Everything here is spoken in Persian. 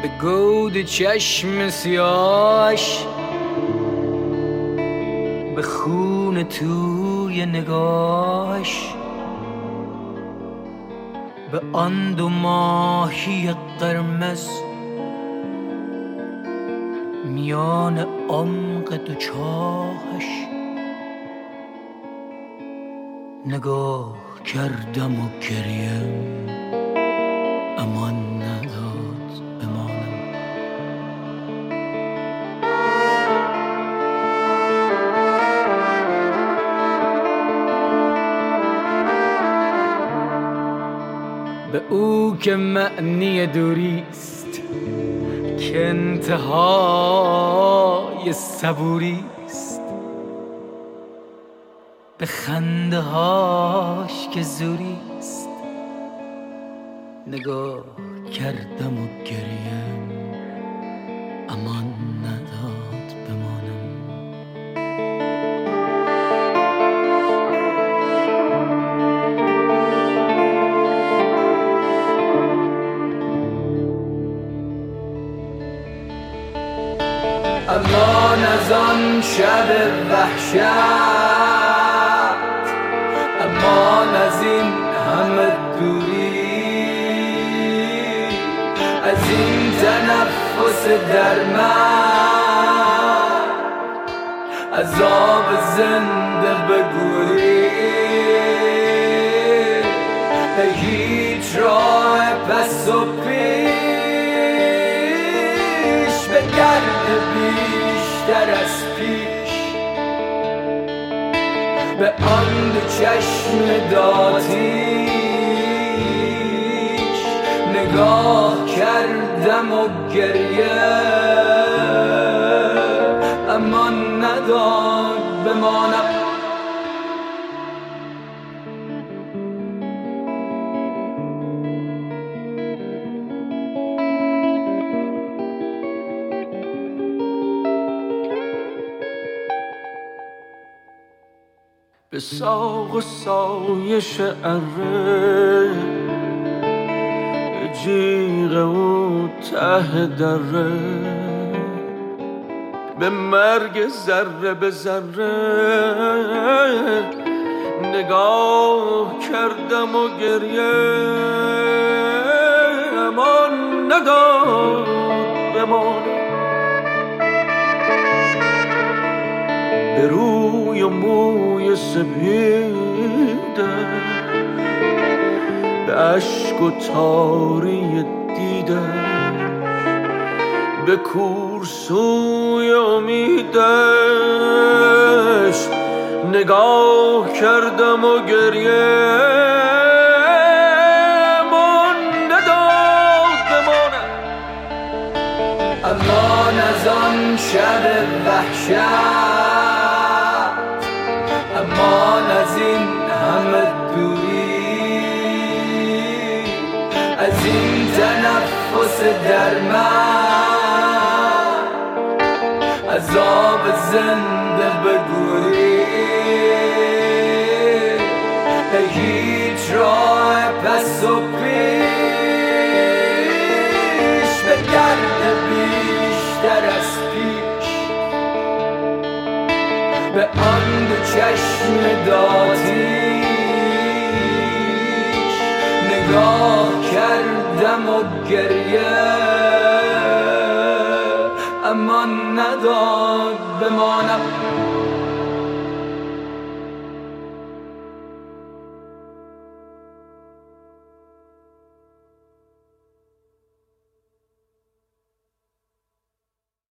به گود چشم سیاش، به خون توی نگاش، به آن دو ماهی قرمز میان عمق دو چاهش نگاه کردم و گریم امان نداد بمانم. به او که معنی دوریست، که انتهای صبوریست، به خنده هاش که زوریست نگاه کردم و گریم امان نداد بمانم. امان از آن شب وحشت، امان از این همه دوری، از این تنفس در من، از آب زنده بگوری. به هیچ راه پس و پیش، به گرد بیشتر از پیش، به آن دو چشم داتیش نگاه کردم و گریه امان نداد بمانم. به ساق و سایش اره، به جیغ و ته دره، به مرگ ذره به ذره نگاه کردم و گریه امان نداد بمانم. به روی و موی سپیده، به اشک و تاری دیده، به کورسوی امیدش نگاه کردم و گریه امان نداد بمانم. امان از آن شب وحشت، امان از این همه دوری، از این تنفس در من، از آب زنده بگوری. به هیچ راه پس و پیش، به گرد بیشتر از پیش، به آن دو چشم داتیش نگاه کردم و گریه امان نداد بمانم.